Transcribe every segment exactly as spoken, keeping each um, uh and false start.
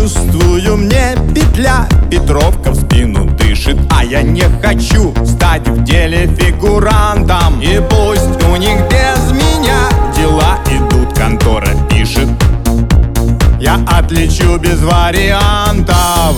чувствую, мне петля Петровка в спину дышит, а я не хочу стать в деле фигурантом. И пусть у них без меня дела идут, контора пишет, я отлечу без вариантов.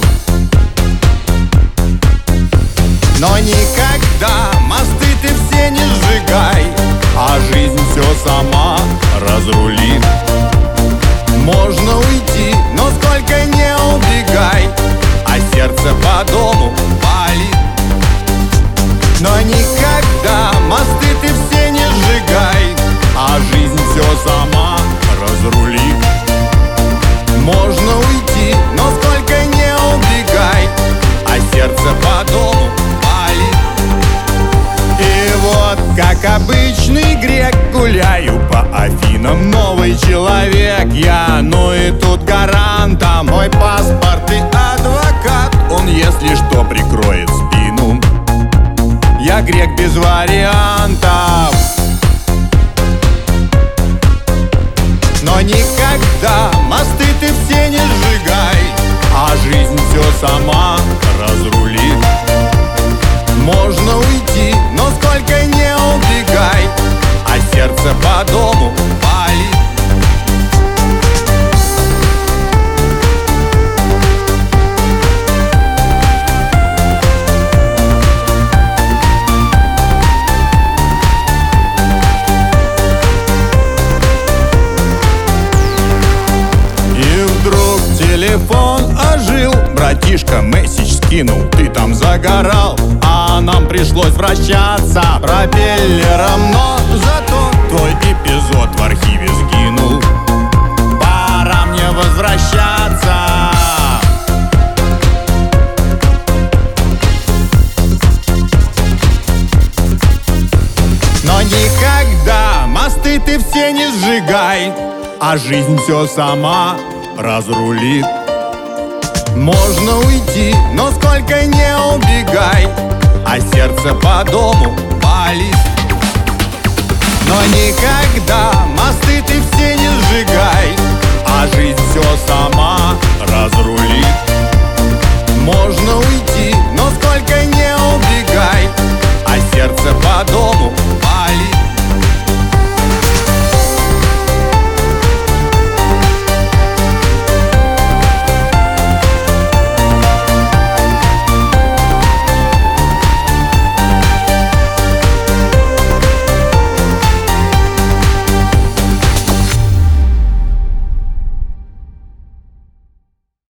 Но никогда мосты ты все не сжигай, а жизнь все сама разрулит. Можно уйти, но сколько не убегай, а сердце по дому палит. Но никогда мосты ты все не сжигай, а жизнь все сама разрулит. Можно уйти, но сколько не убегай, а сердце по дому палит. И вот, как обычный грек, гуляю по Афинам, новый человек я. Ну и тут гарантом мой паспорт и адвокат, он, если что, прикроет спину. Я грек без вариантов. Но никогда мосты ты все не сжигай, а жизнь все сама разрулит. Можно уйти, но сколько не убегай, а сердце по дому палит. Телефон ожил, братишка месседж скинул, ты там загорал, а нам пришлось вращаться пропеллером. Но зато твой эпизод в архиве сгинул, пора мне возвращаться. Но никогда мосты ты все не сжигай, а жизнь все сама разрулит. Можно уйти, но сколько не убегай, а сердце по дому палит. Но никогда мосты ты все не сжигай,